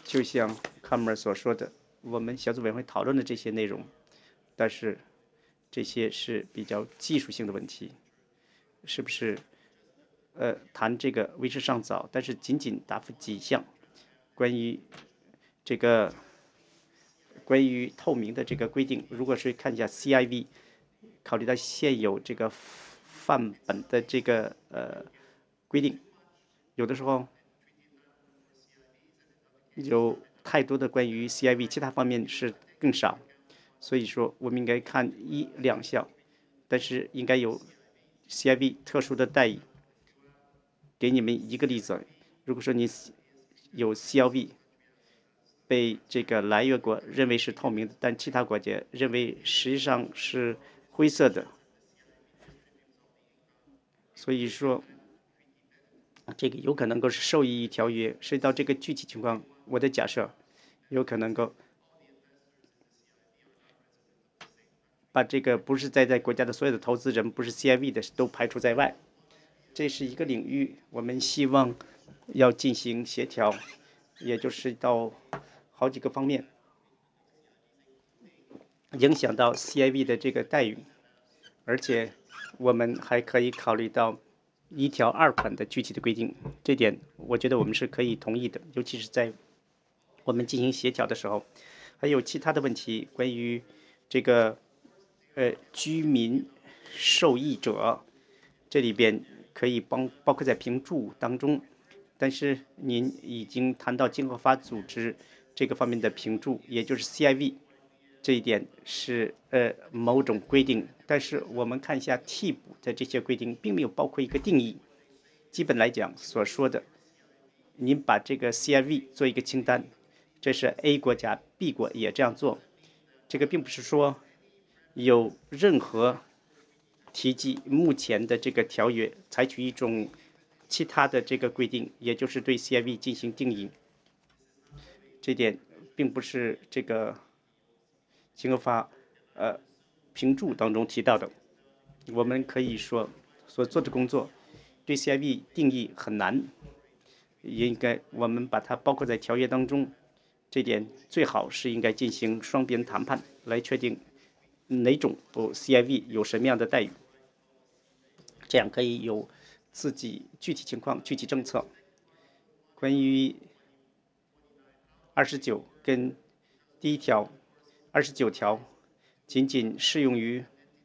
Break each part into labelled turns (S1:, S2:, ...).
S1: 就像康梅尔所说的，我们小组委员会讨论的这些内容，但是这些是比较技术性的问题，是不是？谈这个为时尚早，但是仅仅答复几项关于这个关于透明的这个规定。如果是看一下 CIV，考虑到现有这个范本的这个规定，有的时候有太多的关于 CIV，其他方面是更少。所以说，我们应该看一两项，但是应该有 CIV 特殊的待遇。给你们一个例子，如果说你有 CLV 被这个来源国认为是透明的，但其他国家认为实际上是灰色的，所以说这个有可能够是受益于条约。涉及到这个具体情况，我的假设有可能够把这个不是在国家的所有的投资人，不是 CIV 的都排除在外。这是一个领域，我们希望要进行协调，也就是到好几个方面，影响到 CIV 的这个待遇，而且我们还可以考虑到1条2款的具体的规定，这点我觉得我们是可以同意的，尤其是在我们进行协调的时候。还有其他的问题，关于这个居民受益者，这里边可以包括在评注当中，但是您已经谈到经合法组织这个方面的评注，也就是 CIV， 这一点是某种规定，但是我们看一下替补的这些规定，并没有包括一个定义。基本来讲所说的，您把这个 CIV 做一个清单，这是 A 国家 B 国也这样做，这个并不是说有任何提及目前的这个条约采取一种其他的这个规定，也就是对 CIV 进行定义。这点并不是这个经合法评注当中提到的。我们可以说所做的工作对 CIV 定义很难，应该我们把它包括在条约当中。这点最好是应该进行双边谈判来确定哪种CIV 有什么样的待遇，这样可以有自己具体情况、具体政策。关于29跟第1条、29条仅仅适用于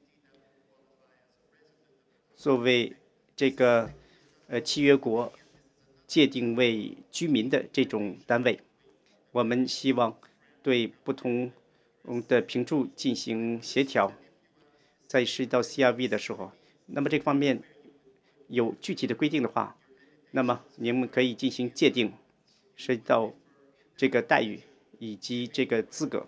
S1: 作为这个契约国界定为居民的这种单位，我们希望对不同的评注进行协调。在涉及到 CRV 的时候，那么这方面有具体的规定的话，那么你们可以进行界定，涉及到这个待遇以及这个资格，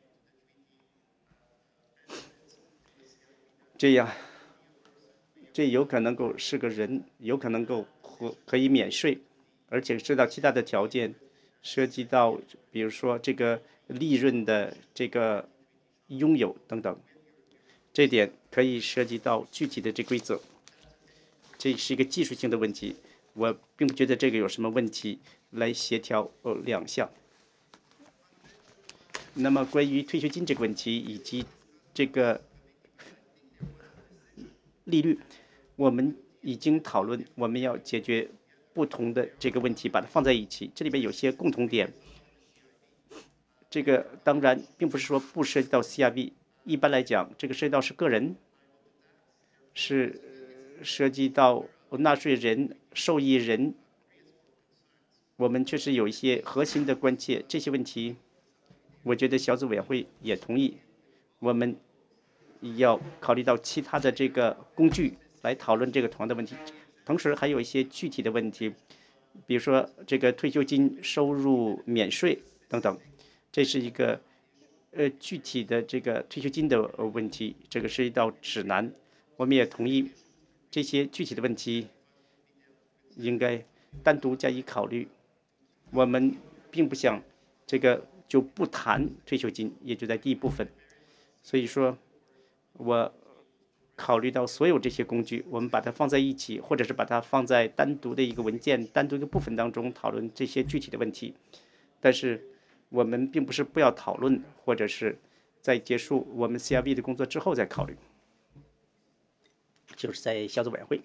S1: 这样这有可能够是个人，有可能够可以免税，而且涉及到其他的条件，涉及到比如说这个利润的这个拥有等等，这点可以涉及到具体的这规则。这是一个技术性的问题，我并不觉得这个有什么问题，来协调两项。那么关于退休金这个问题以及这个利率，我们已经讨论，我们要解决不同的这个问题，把它放在一起。这里边有些共同点，这个当然并不是说不涉及到 CRV， 一般来讲，这个涉及到是个人，是涉及到纳税人、受益人，我们确实有一些核心的关切，这些问题，我觉得小组委员会也同意，我们要考虑到其他的这个工具来讨论这个同样的问题，同时还有一些具体的问题，比如说这个退休金收入免税等等，这是一个具体的这个退休金的问题，这个涉及到指南，我们也同意这些具体的问题应该单独加以考虑。我们并不想这个就不谈退休金，也就在第一部分。所以说，我考虑到所有这些工具，我们把它放在一起，或者是把它放在单独的一个文件、单独一个部分当中讨论这些具体的问题。 但是我们并不是不要讨论，或者是在结束我们 CRV 的工作之后再考虑，就是在小组委员会。